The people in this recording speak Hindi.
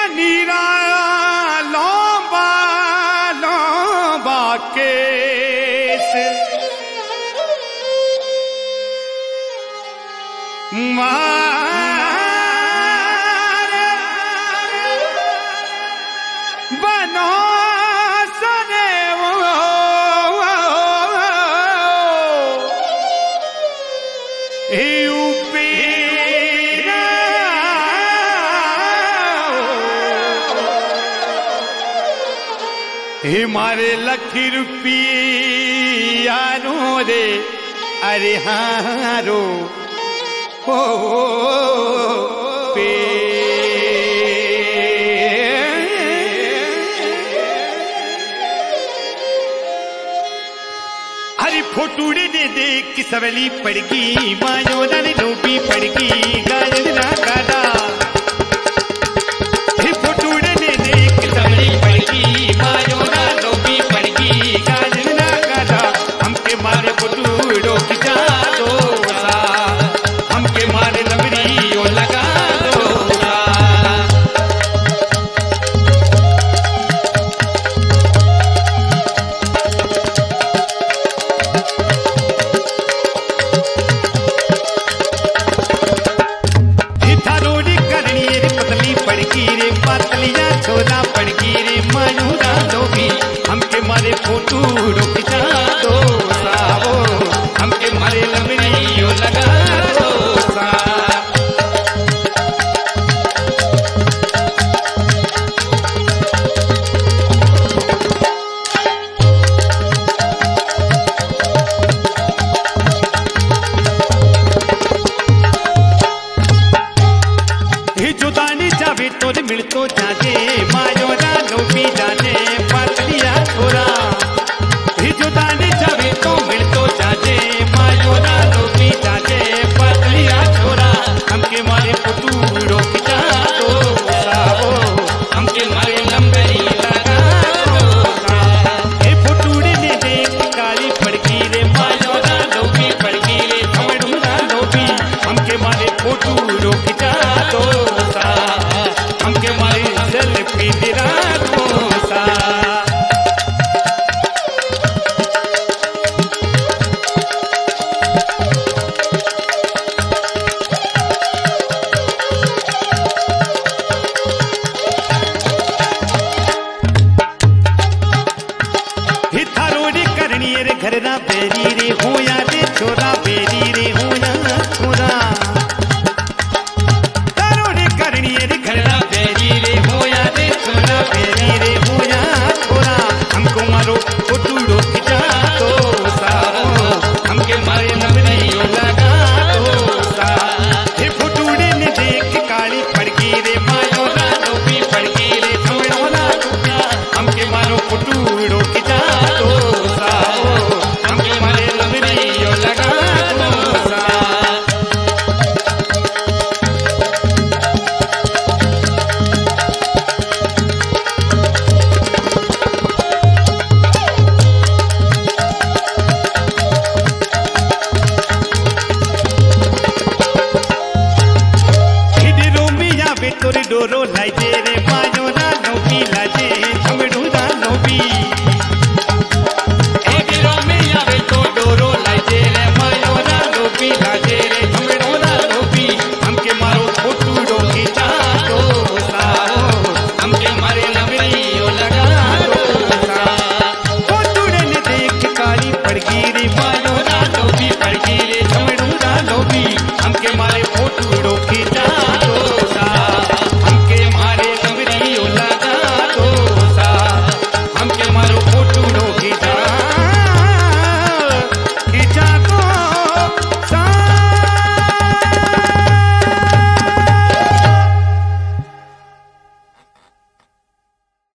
नीरा लंबा लंबा केस बनो सने मारे लखी रुपया नो रे अरे हारो हो पे अरे फोटूड़े ने देख की सवेली पड़गी मायो ने डूबी पड़गी गाजर ना गादा फोटूड़े ने देख की सवेली पड़गी मायो ना डूबी पड़गी गाजर ना गादा हमके मारे फोटूड़ो की जा दो हमके मारे लंगड़ी ओ लगा दो छोरा पड़गी रे मयूरा लोभी हमके मारे फोटो रोकिता दो सावो हमके मारे लंगड़ी ओ लगा दो जावे तो मिल तो जाजे मायो ना लोभी जाने पतलिया छोरा जुदानी जावे तो मिल तो जाजे मायो ना लोभी जाने पतलिया छोरा हमके मारे पुटूरो खिंचा दो सावो हमके मारे लंबई लगा दो पुटूरे ने देख काली पड़गी रे मायो ना लोभी पड़गी रे थमड़ू ना लोभी हमके मारे पुटूरो खिंचा दो हमके मारी जल पी तेरा दोसा हिथारोड़ी करनी रे घर ना बेरी रे होया रे छोरा बेरी रे होया छोरा हमको मारो फोटूड़ो खिंचा दो सावो हमके मारे लंगड़ी ओ लगा दो सा हे फोटूड़े ने देख काली पड़गी रे मायो ना लोभी पड़गी रे थमड़ो ना डूबी हमके मारो फोटूड़ो खिंचा दो सावो हमके मारे लंगड़ी ओ लगा दो सा तोरी डोरो लाई दे रे मायो